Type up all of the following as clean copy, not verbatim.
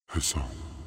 حسام.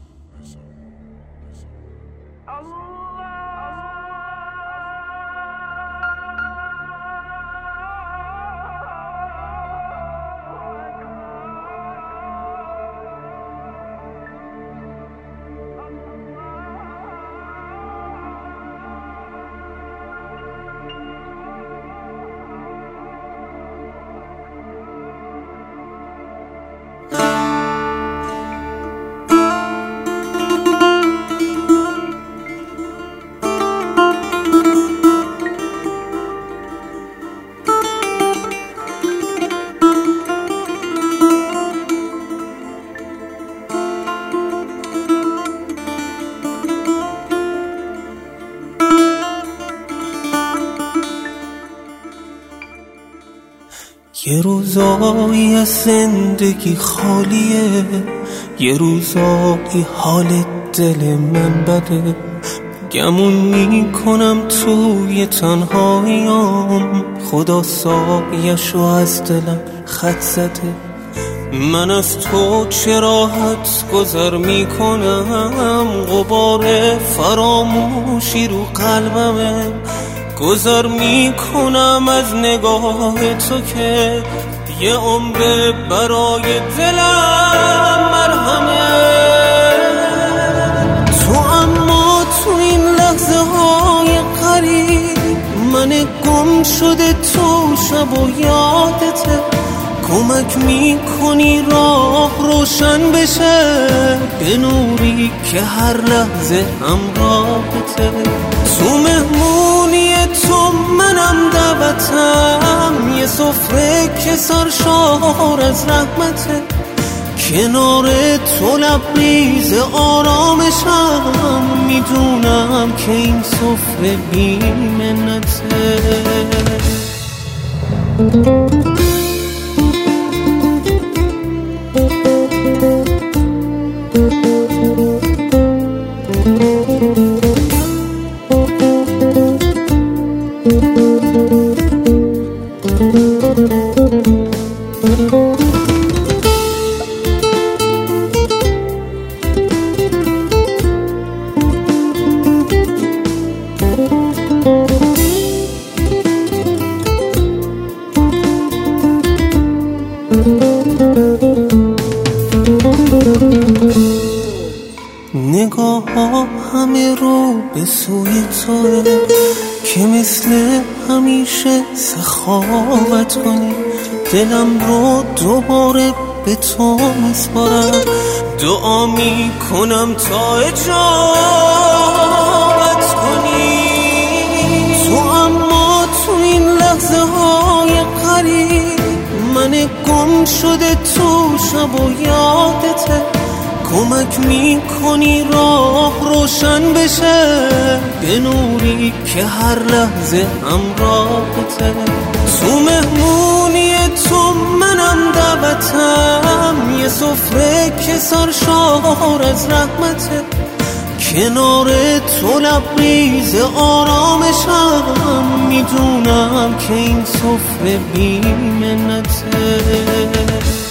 یه روزایی از زندگی خالیه، یه روزایی حال دل من بده، گمون میکنم توی تنهاییام، خدا سایشو از دلم خط زده. من از تو چه راحت گذر میکنم، غبار فراموشی رو قلبمه، گذر میکنم از نگاه تو که یه عمر برای دلم مرهمه. تو اما تو این لحظه های قریب من گم شده تو شب و یادته، کمک میکنی راه روشن بشه به نوری که هر لحظه همراهته. تو مهمونی تو منم دعوتم، یه سفره که سرشار از رحمته، کنار تو لبریز آرامشم، میدونم که این سفره بی منته. نگاه ها همه رو به سوی توه که مثل همیشه سخاوت کنی، دلم رو دوباره به تو میسپارم، دعا میکنم تا اجابت کنی. تو اما تو این لحظه های قریب من گم شده تو شب و یادته، کمک میکنی راه روشن بشه به نوری که هر لحظه همراهته. تو مهمونی تو منم دعوتم، یه سفره که سرشار از رحمته، کنار تو لبریز آرامشم، میدونم که این سفره بی منته.